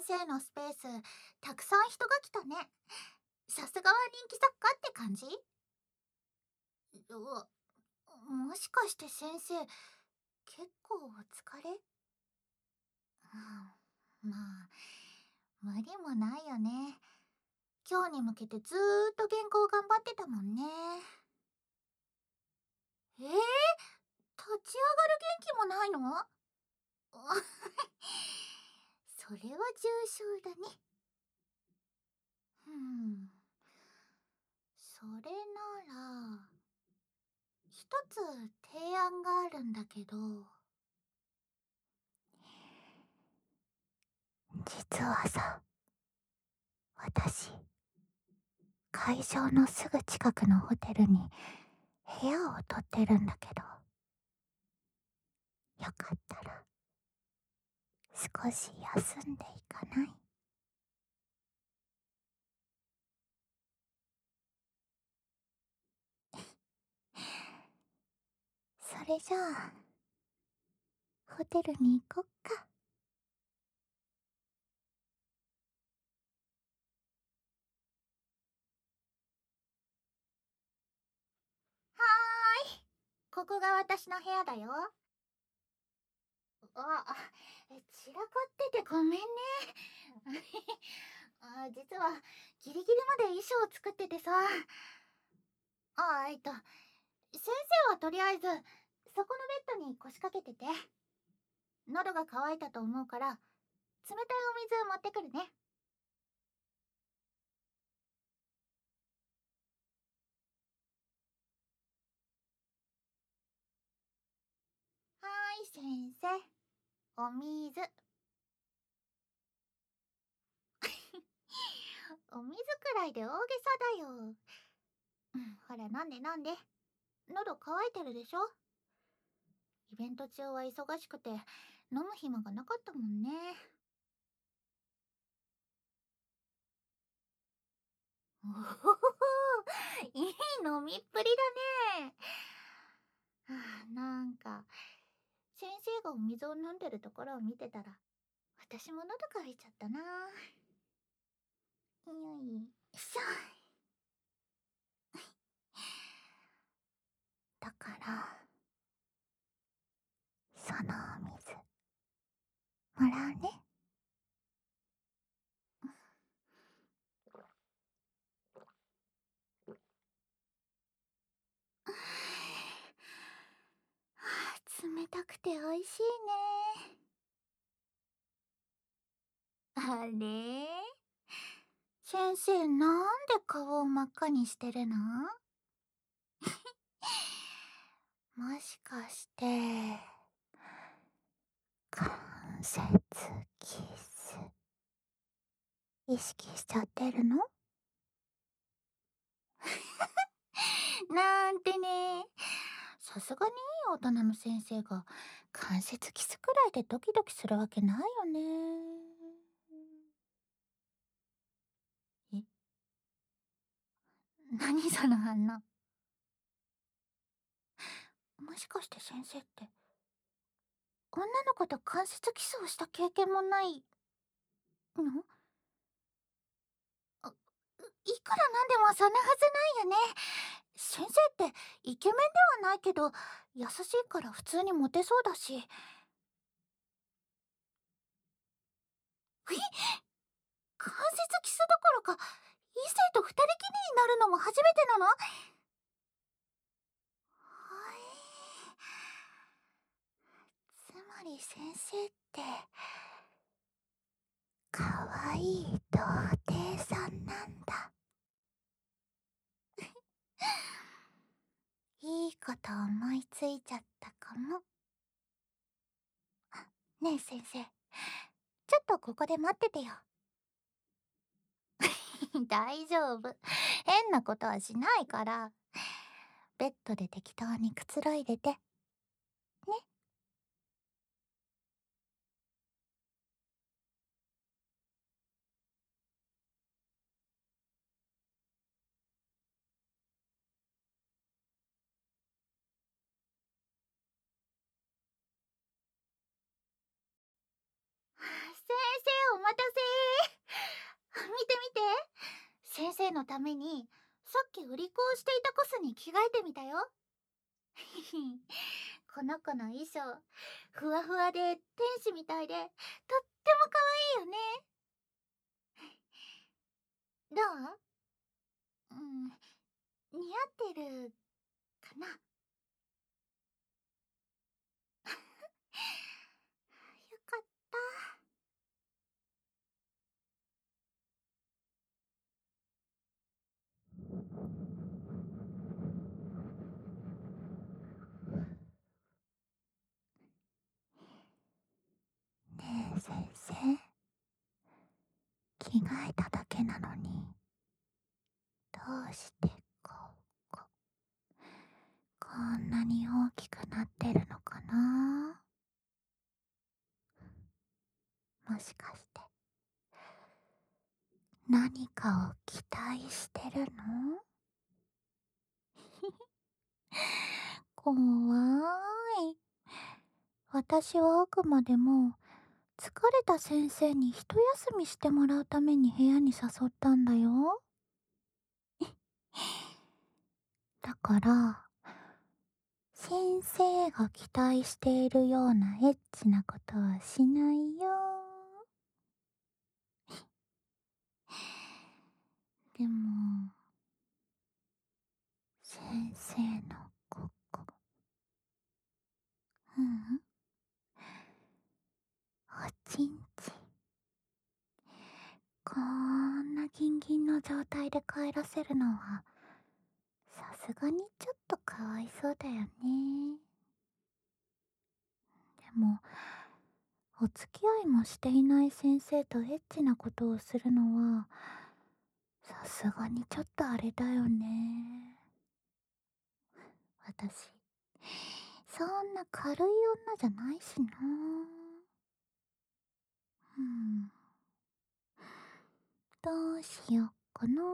生のスペース、たくさん人が来たね。さすがは人気作家って感じ？もしかして先生、結構お疲れ？まあ、無理もないよね。今日に向けてずーっと原稿頑張ってたもんね。立ち上がる元気もないの？それは重症だね。それなら、一つ提案があるんだけど。実はさ、私、会場のすぐ近くのホテルに部屋を取ってるんだけど、よかったら少し休んでいかない？それじゃあ、ホテルに行こっか。はーい。ここが私の部屋だよ。散らかっててごめんね。実はギリギリまで衣装を作っててさ。先生はとりあえずそこのベッドに腰掛けてて。喉が渇いたと思うから冷たいお水持ってくるね。はーい先生、お水。お水くらいで大げさだよ。ほら飲んで飲んで。喉乾いてるでしょ。イベント中は忙しくて飲む暇がなかったもんね。おほほほ、いい飲みっぷりだね。なんか先生がお水を飲んでるところを見てたら私も喉乾いちゃったな。よいしょ。だからそのお水もらうね。冷たくて美味しいね。あれ、先生なんで顔を真っ赤にしてるの？もしかして関節キス意識しちゃってるの？なんてね。さすがにいい大人の先生が関節キスくらいでドキドキするわけないよね。え、何その反応。もしかして先生って女の子と関節キスをした経験もないの？いくらなんでもそんなはずないよね。先生ってイケメンではないけど優しいから普通にモテそうだし。関節キスどころか異性と二人きりになるのも初めてなの？つまり先生ってかわいい童貞さんなんだ。いいこと思いついちゃったかも。ねえ先生、ちょっとここで待っててよ。大丈夫。変なことはしないから。ベッドで適当にくつろいでて。ね。先お待たせ見て見て、先生のためにさっき売り子をしていたコスに着替えてみたよ。この子の衣装、ふわふわで天使みたいでとっても可愛いよね。どう？うん、似合ってるかな。よかった。ねえ先生、着替えただけなのに、どうしてここんなに大きくなってるのかな。もしかして何かを期待してるの？怖い。私はあくまでも疲れた先生に一休みしてもらうために部屋に誘ったんだよ。だから先生が期待しているようなエッチなことはしないよ。でも先生のここ、うん、おちんちん、こんなギンギンの状態で帰らせるのはさすがにちょっとかわいそうだよね。でもお付き合いもしていない先生とエッチなことをするのはさすがにちょっとあれだよね。私そんな軽い女じゃないしな。うん、どうしよっかな。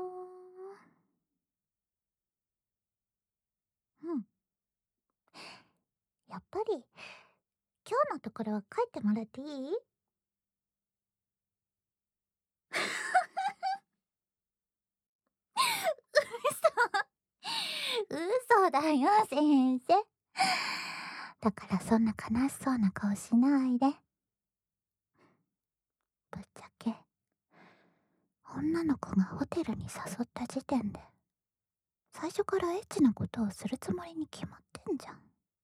うん、やっぱり今日のところは帰ってもらっていい？嘘だよ先生。だからそんな悲しそうな顔しないで。ぶっちゃけ女の子がホテルに誘った時点で最初からエッチなことをするつもりに決まってんじゃん。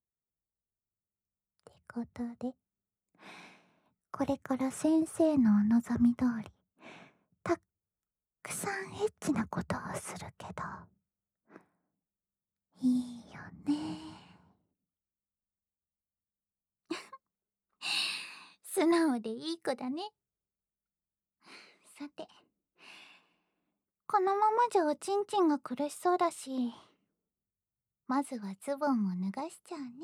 ってことでこれから先生のお望み通りたっくさんエッチなことをするけどいいよね。素直でいい子だね。さて、このままじゃおちんちんが苦しそうだし、まずはズボンを脱がしちゃうね。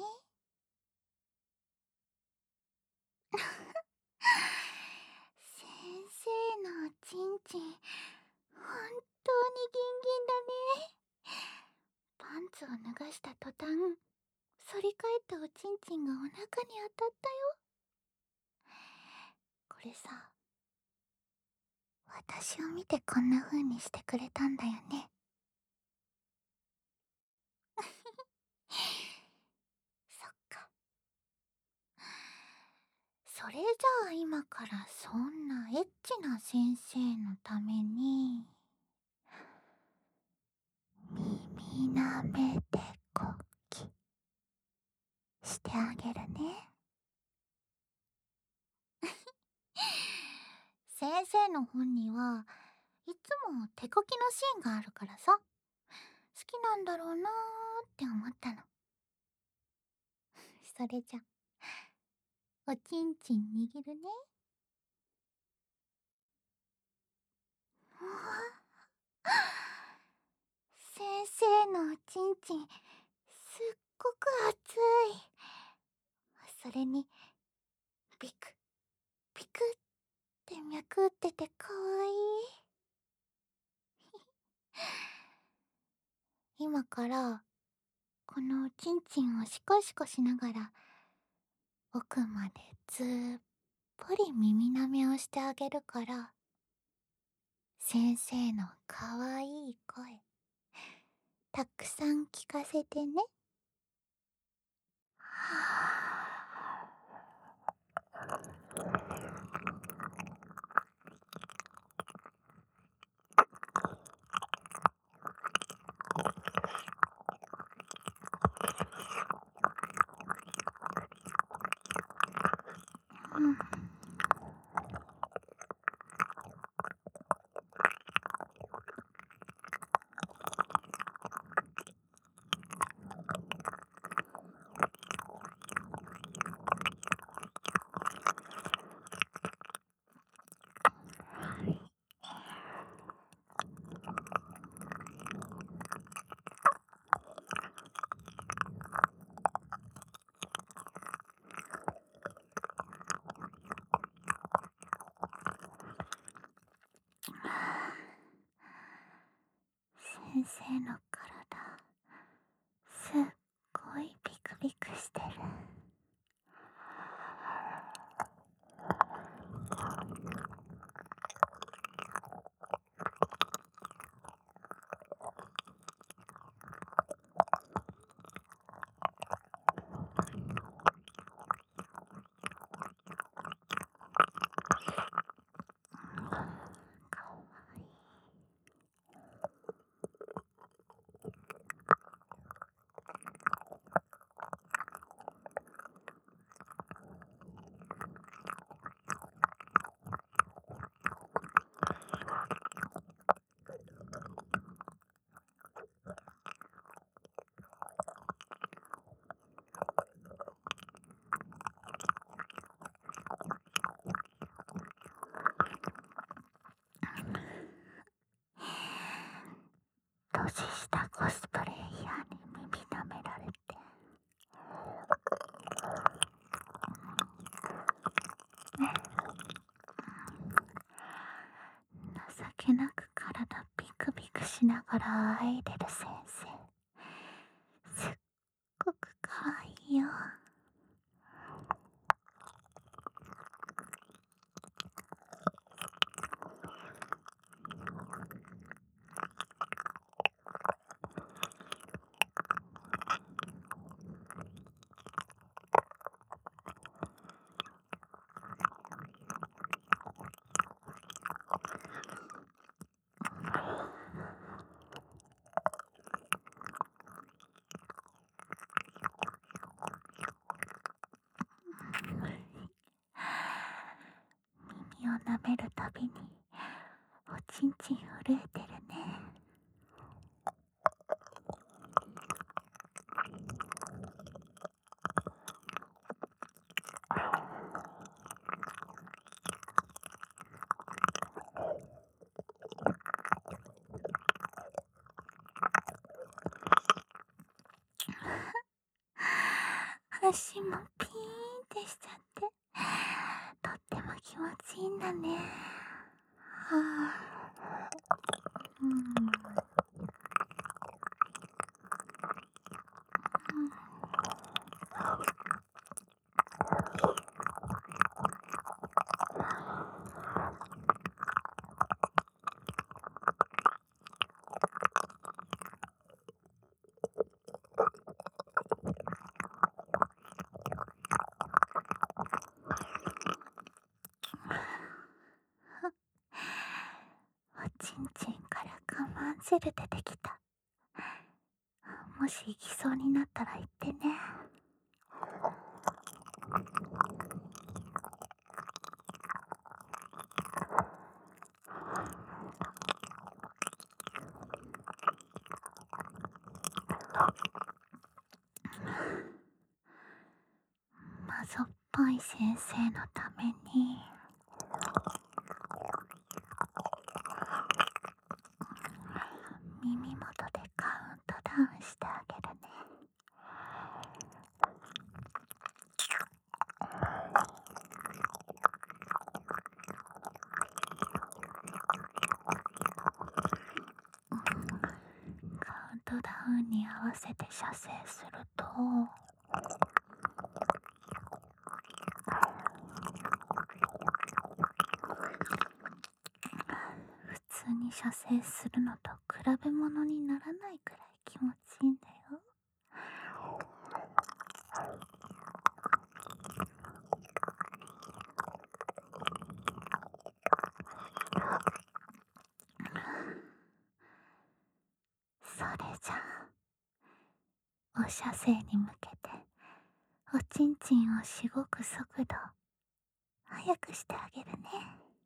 先生のおちんちん、本当にギンギンだね。パンツを脱がした途端、反り返ったおちんちんがお腹に当たったよ。これさ、私を見てこんな風にしてくれたんだよね。そっか。それじゃあ今からそんなエッチな先生のために耳なめてこきしてあげるね。先生の本にはいつも手こきのシーンがあるからさ、好きなんだろうなーって思ったの。それじゃおちんちん握るね。うわ、先生のおちんちんすっごく熱い。それにビクビクって脈打っててかわいい。今からこのおちんちんをシコシコしながら奥までずーっぷり耳舐めをしてあげるから、先生のかわいい声、たくさん聞かせてね。うん。先生の体、すっごいビクビクしてる。かわいい。年下コスプレイヤーに耳舐められて、情けなく体ビクビクしながらあいでる先生、すっごくかわいいよ。耳を舐めるたびにおちんちん震えてるね。足もピーンってしちゃって、とっても気持ちいいんだね。はあ、うん、うん。おちんちんから我慢汁出てきた。もし行きそうになったら言ってね。まぞっぱい先生のために、耳元でカウントダウンしてあげるね。カウントダウンに合わせて射精すると、 射精するのと比べ物にならないくらい気持ちいいんだよ。それじゃあ、お射精に向けておちんちんをしごく速度速くしてあげるね。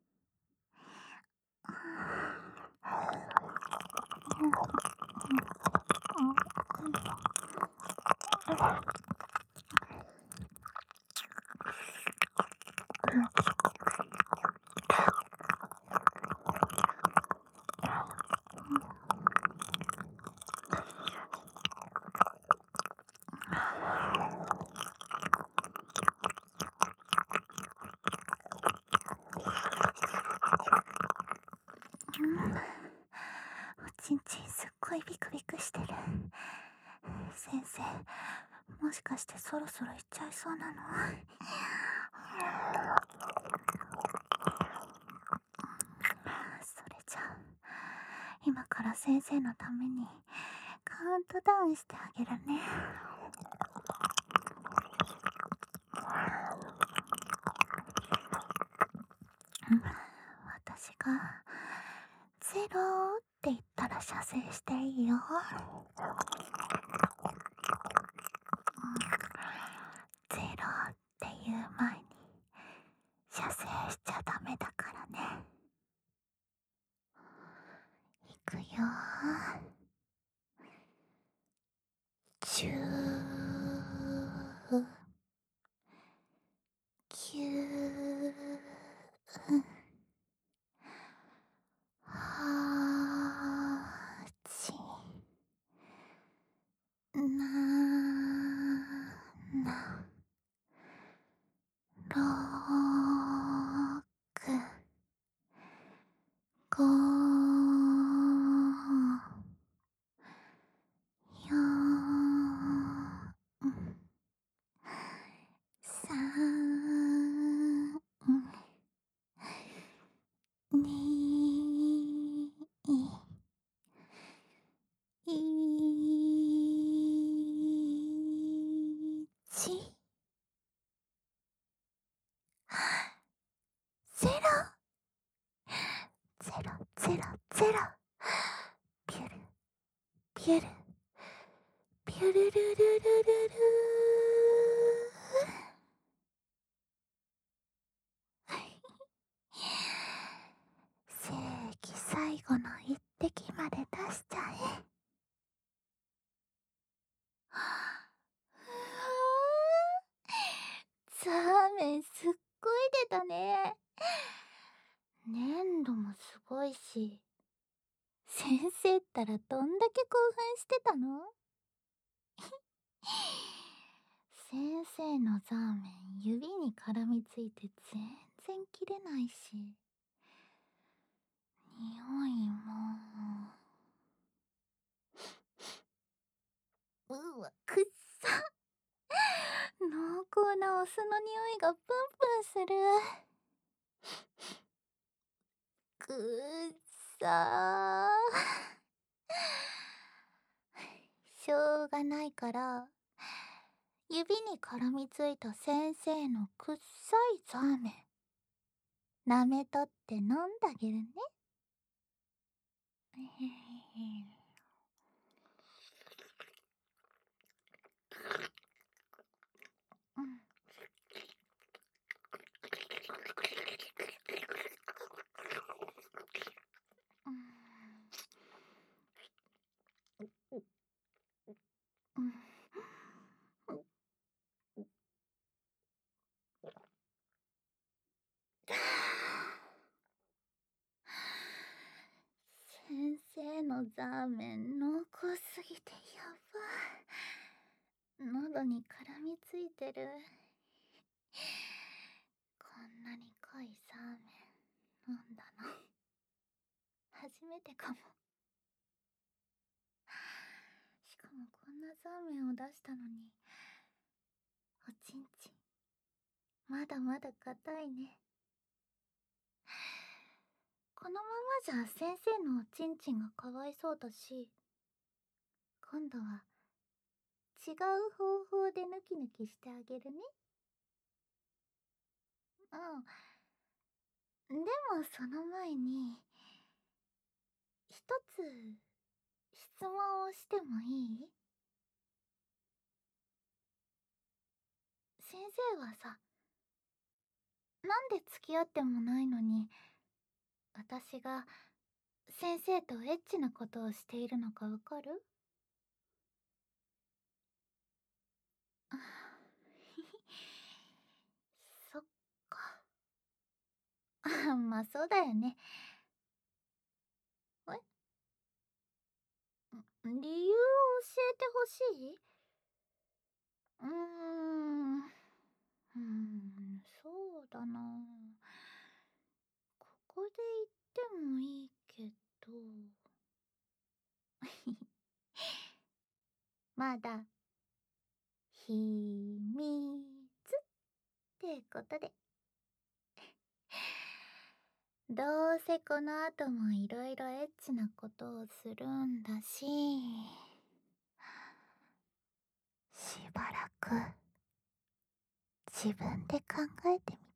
おちんちんすっごいビクビクしてる。先生、もしかしてそろそろ行っちゃいそうなの？それじゃあ、今から先生のためにカウントダウンしてあげるね。私がゼロって言ったら射精していいよ。ゼロっていう前に射精しちゃダメだからね。いくよー。10、9、8、7、6、5、4、3、2、1、ゼロ、ゼロ、ゼロ、ゼロ。ピュル、ピュル、ピュルルルルルル正規最後の一滴まで出しちゃえ。ザーメンすっごい出たね。粘度もすごいし、先生ったらどんだけ興奮してたの？先生のザーメン指に絡みついて全然切れないし、匂いも、うわ、くっさ。濃厚なお酢の匂いがプンプンする。くっさー。しょうがないから、指に絡みついた先生のくっさいザーメン、舐めとって飲んだげるね。うん。うん。先生のザーメン濃厚すぎてやば。喉に絡みついてる。こんなに濃いザーメン飲んだの初めてかも。しかもこんなザーメンを出したのに、おちんちんまだまだ硬いね。 このままじゃ先生のおちんちんがかわいそうだし、今度は違う方法でヌキヌキしてあげるね。うん。でもその前に、一つ質問をしてもいい？先生はさ、なんで付き合ってもないのに、私が先生とエッチなことをしているのかわかる？あそっか。まあそうだよね。え理由を教えてほしい？うーん。そうだな。ここで言ってもいいけど。まだ、秘密ってことで。どうせこの後もいろいろエッチなことをするんだし、しばらく自分で考えてみ